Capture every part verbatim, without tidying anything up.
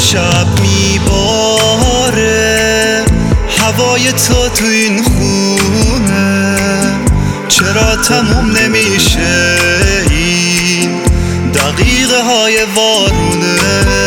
شب میباره هوای تو تو این خونه، چرا تموم نمیشه این دقیقه های وارونه؟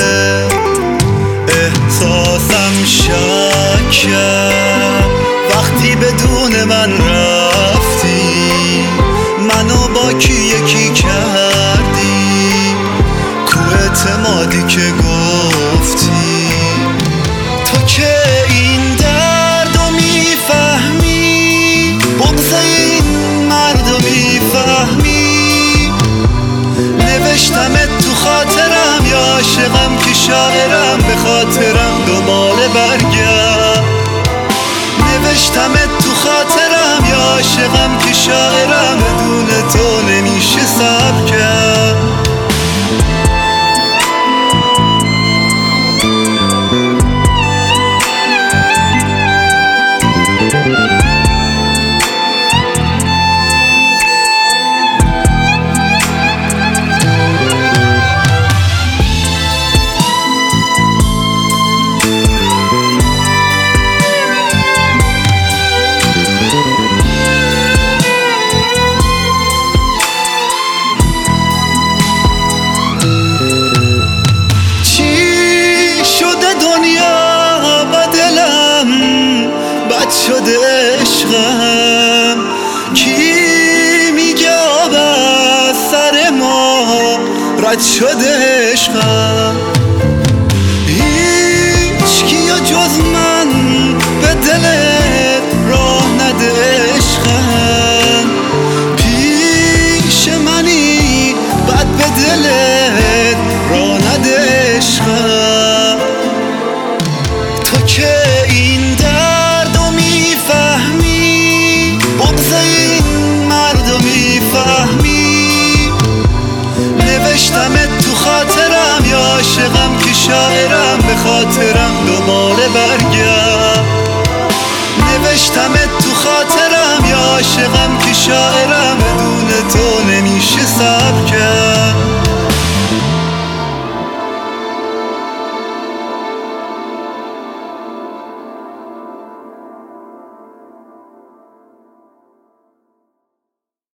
احساسم شکه وقتی بدون من رفتی، منو با کی یکی کردی، کو اعتمادی که گفتی. تو که این دردو میفهمی، بغض این مردو میفهمی، نوشتمت تو خاطرم یا عاشقم که شاعرم، به خاطرم دوباره برگرد. نوشتمت تو خاطرم یا عاشقم که شاعرم، بدون تو نمیشه صبر کرد. شده عشقم، کی میگه آب از سر ما رد شده عشقم؟ هیچ کیو جز من به دلت راه نده عشقم، پیش منی بعد به دلت راه نده عشقم. تو که این نوشتمت تو خاطرم یا عاشقم که شاعرم، به خاطرم دوباره برگرد. نوشتمت تو خاطرم یا عاشقم که شاعرم، بدون تو